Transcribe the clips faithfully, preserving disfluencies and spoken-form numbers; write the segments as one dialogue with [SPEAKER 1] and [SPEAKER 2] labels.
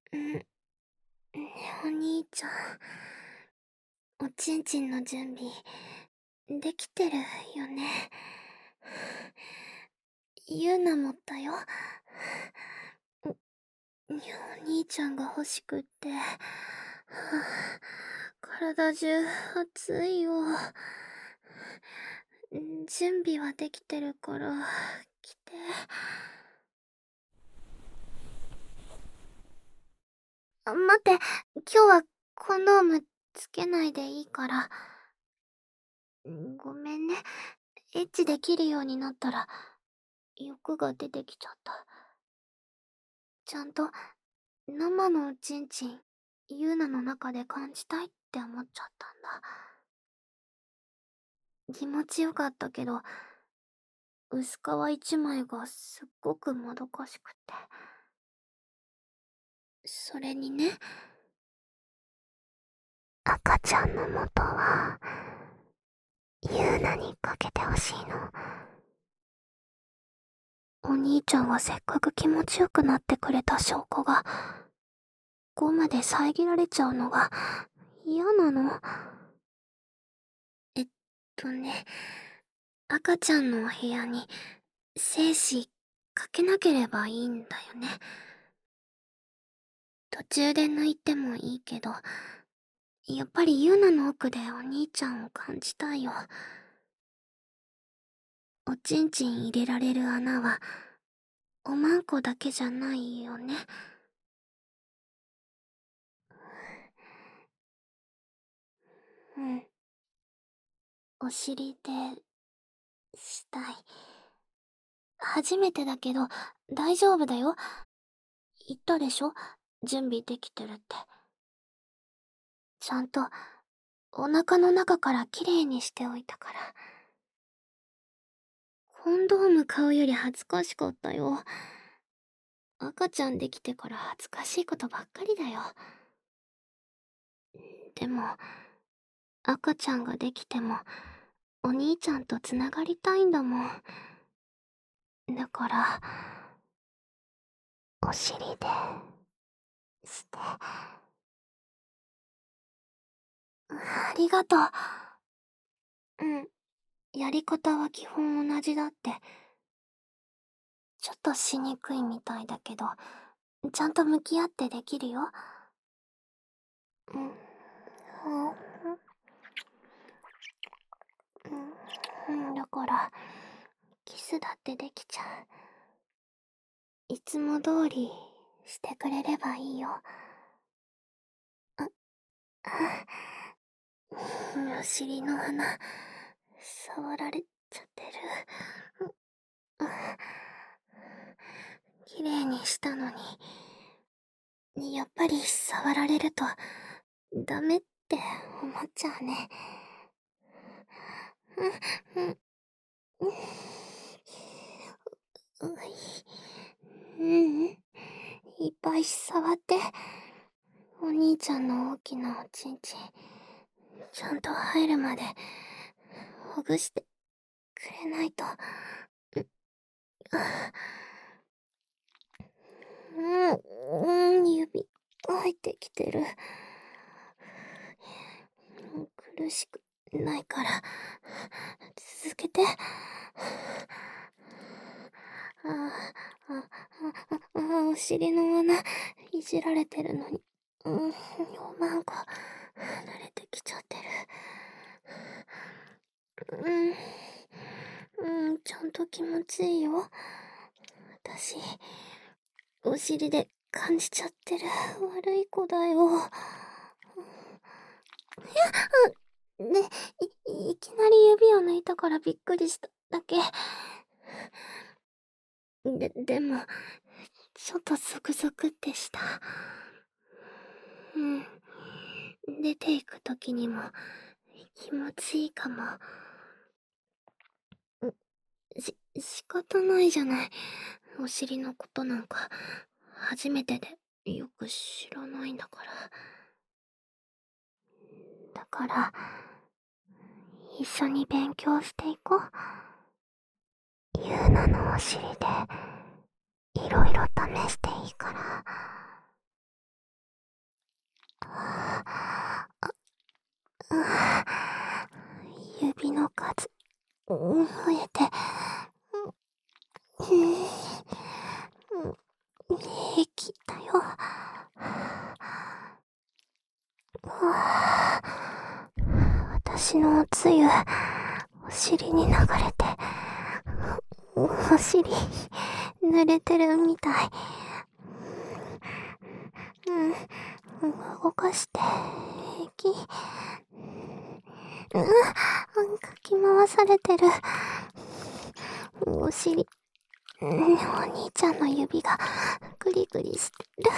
[SPEAKER 1] ん、お兄ちゃん、おちんちんの準備、できてるよね。ゆうなもだよ。お兄ちゃんが欲しくって、はあ、体中熱いよ。準備はできてるから来て。あ、待って、今日はコンドームつけないでいいから。ごめんね。エッチできるようになったら欲が出てきちゃった。ちゃんと生のおちんちんユーナの中で感じたいって思っちゃったんだ。気持ちよかったけど、薄皮一枚がすっごくもどかしくて。それにね、赤ちゃんの元はユーナにかけてほしいの。お兄ちゃんはせっかく気持ちよくなってくれた証拠がゴムで遮られちゃうのが嫌なの。えっとね、赤ちゃんのお部屋に精子かけなければいいんだよね。途中で抜いてもいいけど、やっぱりユーナの奥でお兄ちゃんを感じたいよ。おちんちん入れられる穴はおまんこだけじゃないよね。うん。お尻でしたい。初めてだけど大丈夫だよ。言ったでしょ、準備できてるって。ちゃんとお腹の中からきれいにしておいたから。コンドーム買うより恥ずかしかったよ。赤ちゃんできてから恥ずかしいことばっかりだよ。でも、赤ちゃんができても、お兄ちゃんとつながりたいんだもん。だから、お尻で、して。ありがとう。うん。やり方は基本同じだって。ちょっとしにくいみたいだけど、ちゃんと向き合ってできるよ。うん。うん。だから、キスだってできちゃう。いつも通りしてくれればいいよ。あ、あ、お尻の穴、触られちゃってる。綺麗にしたのに、やっぱり触られるとダメって思っちゃうね。うん、うん、うん、うん、いっぱい触って。お兄ちゃんの大きなおちんちん、ちゃんと入るまでほぐしてくれないと。うん、うん、指入ってきてる。苦しくないから続けて。ああ、ああ、あ、お尻の穴いじられてるのに、うん、おまんこ慣れてきちゃってる。うん、うん、ちゃんと気持ちいいよ。私、お尻で感じちゃってる悪い子だよ。ね、い、いきなり指を抜いたからびっくりしただけ。で、でも、ちょっとゾクゾクってした。うん。出ていくときにも気持ちいいかも。し、仕方ないじゃない。お尻のことなんか、初めてでよく知らないんだから。だから、一緒に勉強していこう。ユーナのお尻で、いろいろ試していいから。 指の数、増えて、うん、平気だよ。私のおつゆ、お尻に流れて、お尻、濡れてるみたい。うん、動かして、平気。うん、かき回されてる。お尻、うん、お兄ちゃんの指が、グリグリしてる。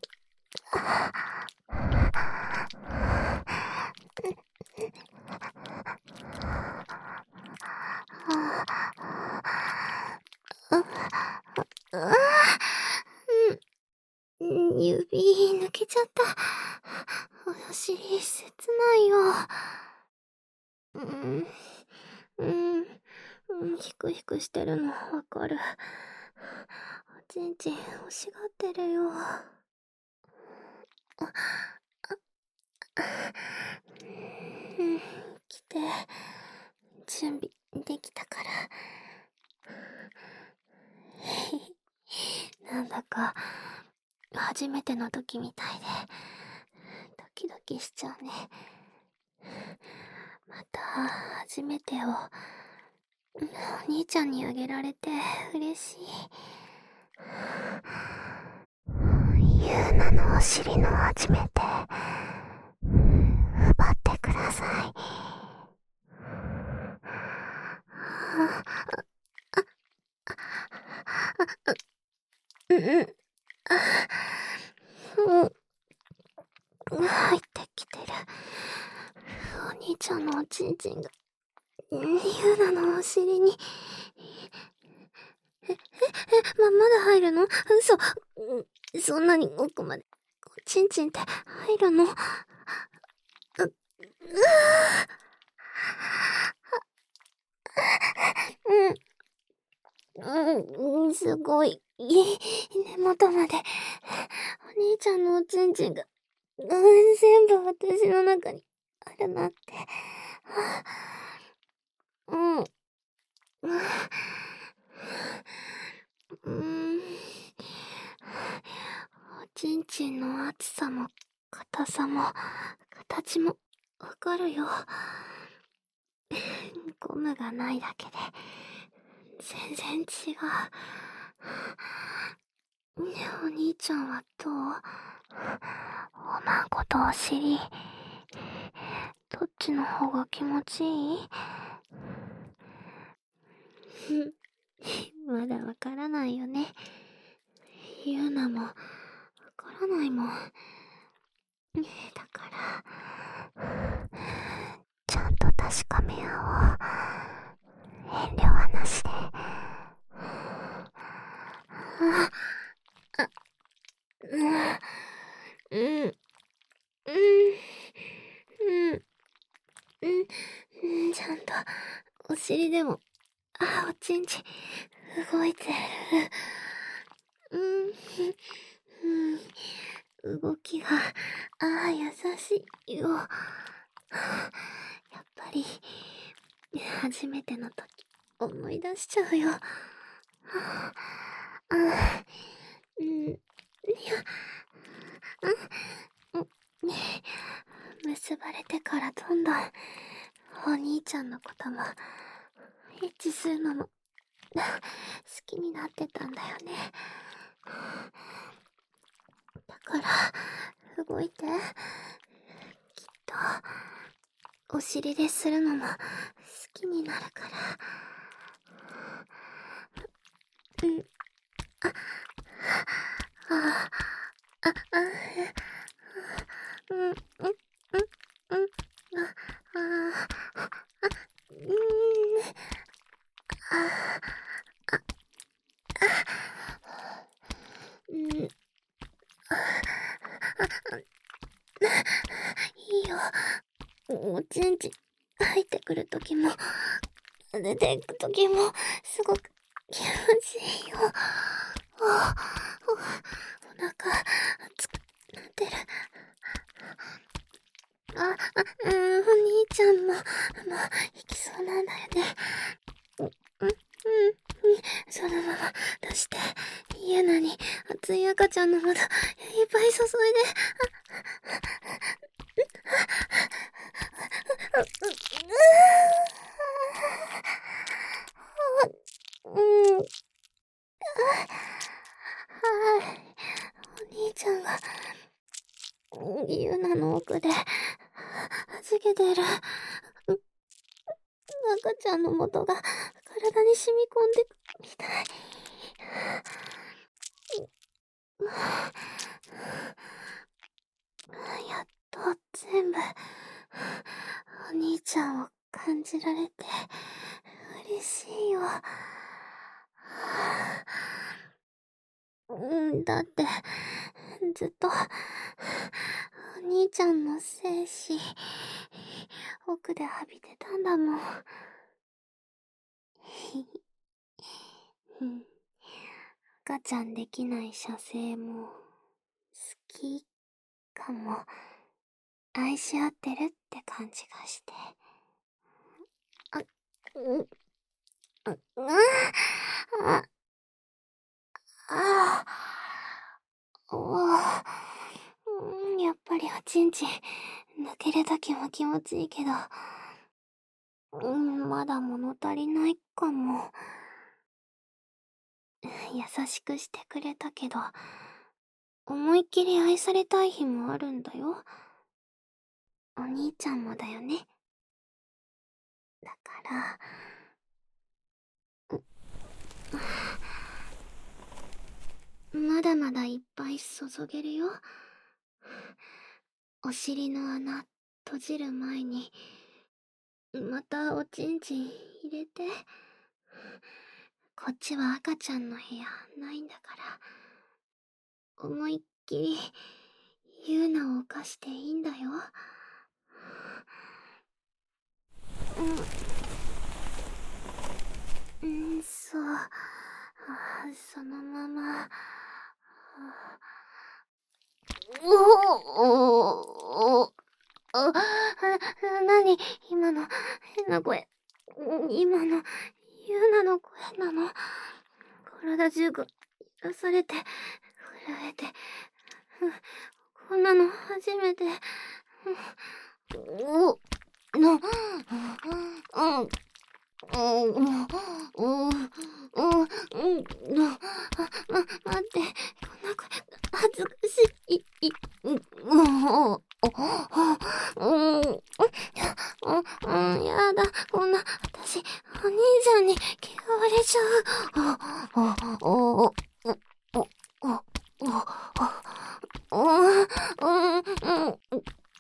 [SPEAKER 1] 指抜けちゃった。お尻切ないよ。うん、うん、うん、ヒクヒクしてるのわかる。おちんちん欲しがってるよ。あ、あ、うん、来て、準備できたから。なんだか、初めての時みたいで、ドキドキしちゃうね。また、初めてを、お兄ちゃんにあげられて嬉しい。ユーナのお尻の初めて、奪ってください。うん、うん、入ってきてる。お兄ちゃんのおちんちんが、ユーナのお尻に、え、え、え、ま、まだ入るの？嘘。そんなに奥まで、おちんちんって入るの？う、うぁ、うん、うん、すごい、根元まで、お兄ちゃんのおちんちんが、うん、全部私の中にあるなって。うん。うん。おちんちんの厚さも、硬さも、形も、わかるよ。ゴムがないだけで、全然違う。ねえ、お兄ちゃんはどう？おまんことお尻、どっちの方が気持ちいい？まだわからないよね。ユーナも、わからないもん。だから、ちゃんと確かめ合おう。遠慮はなしで。あ、あ、うん、うん、うん、うん、うん、ちゃんと、お尻でも、あ、おちんちん、動いてる。うん、うん、動きが、ああ、優しいよ。やっぱり、初めての時、思い出しちゃうよ。ああ、うん、いや、うん、ねえ、結ばれてからどんどん、お兄ちゃんのことも、エッチするのも、好きになってたんだよね。だから、動いて。きっと、お尻でするのも好きになるから。うん。あ、あ、あ、あ、うん、うん、うん、うん、あ、あ、あ、うん、あ、あ、うん、いいよ。おちんち入ってくるときも、出ていくときも、すごく気持ちいいよ。お、お、お腹、熱くなってる。あ、あ、うん、お兄ちゃんも、もう、行きそうそうなんだよね。うん、うん、うん。そのまま出して、ゆなに熱い赤ちゃんのもといっぱい注いで、うん。はい。お兄ちゃんが、ゆなの奥で、はじけてる。赤ちゃんの元が体に染み込んでくみたい。やっと全部、お兄ちゃんを感じられて、嬉しいよ。うん、だって、ずっと、お兄ちゃんの精子、奥で浴びてたんだもん。うん。赤ちゃんできない射精も、好きかも。愛し合ってるって感じがして。あ、うん、あ、あ、あ、あ、おうん、やっぱりおちんちん、抜けるときも気持ちいいけど、うん、まだ物足りないかも。優しくしてくれたけど、思いっきり愛されたい日もあるんだよ。お兄ちゃんもだよね。だから、まだまだいっぱい注げるよ。お尻の穴閉じる前に、またおちんちん入れて。こっちは赤ちゃんの部屋ないんだから、思いっきり、ユーナを犯していいんだよ。うん、うん、そう。そのまま。おおおあ、なに今の変な声。今のユーナの声なの。体中が揺らされて震えて、こんなの初めて。おな、うん、うん、うん、うん、うん、ま、待って、こんな声、恥ずかしい、い、い、うん、うん、うん、うん、やだ、こんな、私、お兄ちゃんに嫌われちゃう。お、お、お、お、お、お、お、うん、うん、うん、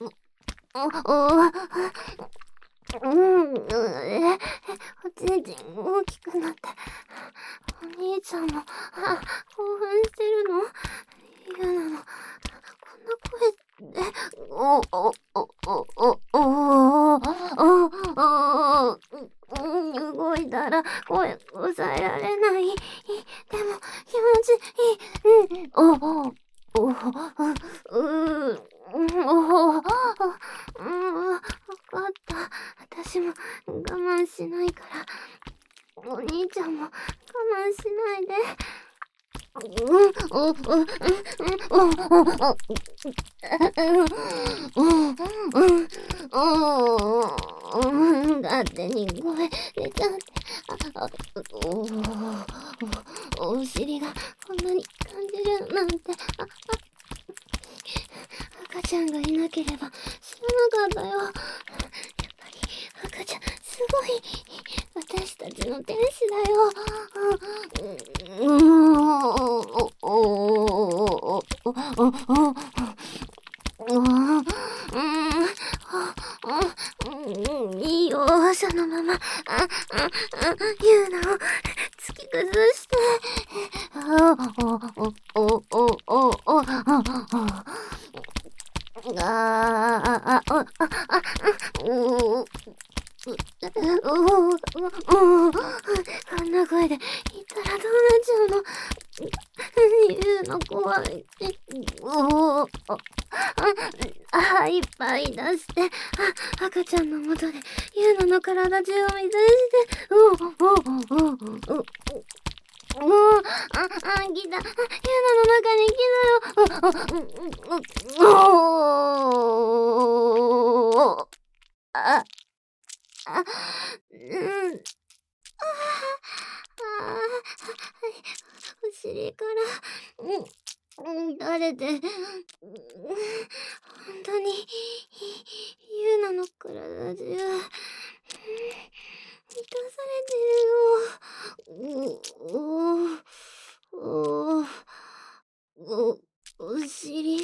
[SPEAKER 1] うん、え、おちんちん大きくなって、お兄ちゃんも、あ、興奮してるのゆうなの、こんな声で、お、お、お、お、お、お、お、お、動いたら声抑えられない。でも気持ちいい。うん、お、お、お、う、う、お、お、うん、わかった。私も我慢しないから、お兄ちゃんも我慢しないで。うん、お、お、うん、お、お、お、うん、勝手に声出ちゃって、あ、あ、お、お、お尻がこんなに感じるなんて、あ、あ、赤ちゃんがいなければ知らなかったよ。やっぱり赤ちゃんすごい、私たちの天使だよ。うん、うん、お、お、お、お、お、お、うん、いいよ、そのまま、あ、あ、あ、ユーナを突き崩して、お、お、お、お、お、お、お、ああ、あ、あ、あ、お、お、こんな声で言ったらどうなっちゃうの。言うの怖い。おお、あ、あ、 あ、いっぱい出して、あ、赤ちゃんのもとで、ユーナの体中を満たして、おお、おお、おお、おお、もう、あ、あ、来た。ユーナの中に来たよ。おお、あ、あ、うん。ああ、お尻から、うん、垂れて、うん、ほんとに、ユーナの体中、満たされてるよ。う、おお、お、お、お尻、